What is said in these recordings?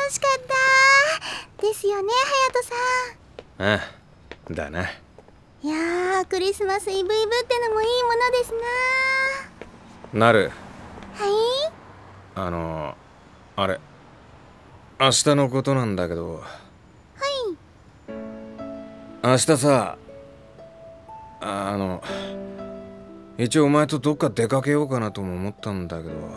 しかったですよね、隼ああ、だな。 いやー、クリスマスイブイブってのもいいものですな。 なる。 はい。 あれ、明日のことなんだけど。 はい。 明日さ、一応お前とどっか出かけようかなとも思ったんだけど。 はい。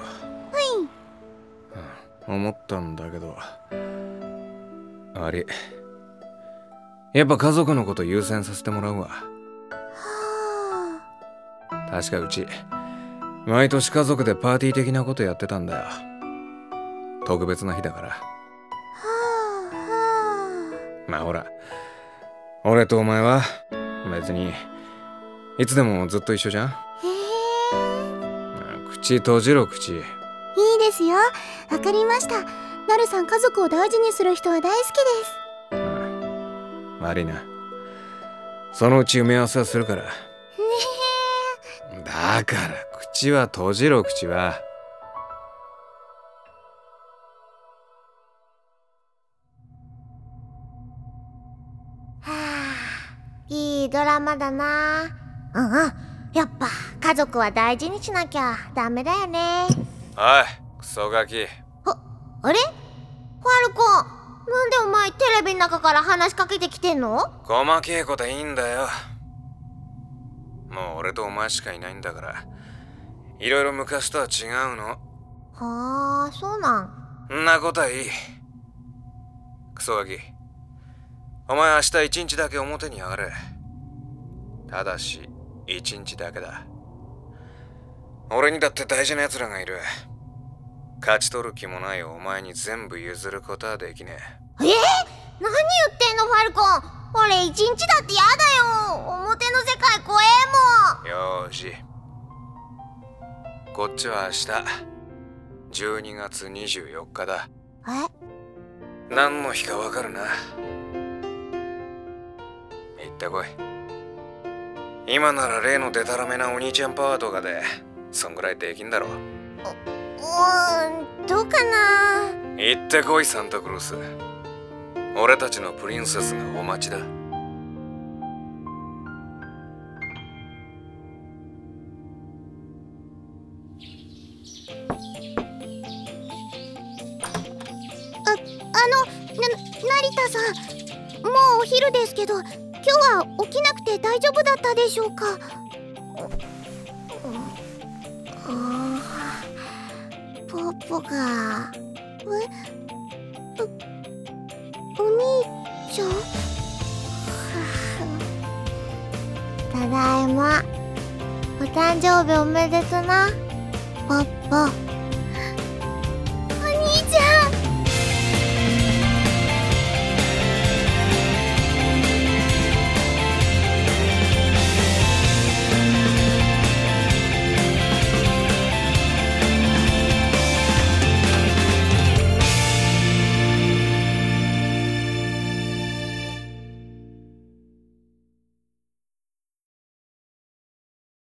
思ったんだけど、あれ、やっぱ家族のこと優先させてもらうわ。 はあ。 確かうち毎年家族でパーティー的なことやってたんだよ。特別な日だから。 はあはあ。まあほら、俺とお前は別にいつでもずっと一緒じゃん。 へえ。口閉じろ、口。いいですよ。わかりました。なるさん、家族を大事にする人は大好きです。 悪いな。そのうち埋め合わせはするから。だから口は閉じろ、口は。 はあ、いいドラマだな。うんうん。やっぱ家族は大事にしなきゃダメだよね。 おい、クソガキ。 あれ？ファルコン、なんでお前テレビの中から話しかけてきてんの？ 細けえこといいんだよ。もう俺とお前しかいないんだから、いろいろ昔とは違うの。 はあ、そうなん。 んなことはいい。クソガキ、お前明日一日だけ表に上がれ。ただし一日だけだ。俺にだって大事な奴らがいる。勝ち取る気もないお前に全部譲ることはできねえ。 何言ってんの、ファルコン。俺一日だってやだよ。表の世界怖えもん。 よーし、こっちは明日12月24日だ。何の日かわかるな。行ってこい。今なら例のデタラメなお兄ちゃんパワーとかでそんぐらいできんだろ。 どうかな。 行ってこい、サンタクロース。俺たちのプリンセスがお待ちだ。 成田さん、もうお昼ですけど、今日は起きなくて大丈夫だったでしょうか？ポポがお兄ちゃん？ただいま。お誕生日おめでとな、ポッポ。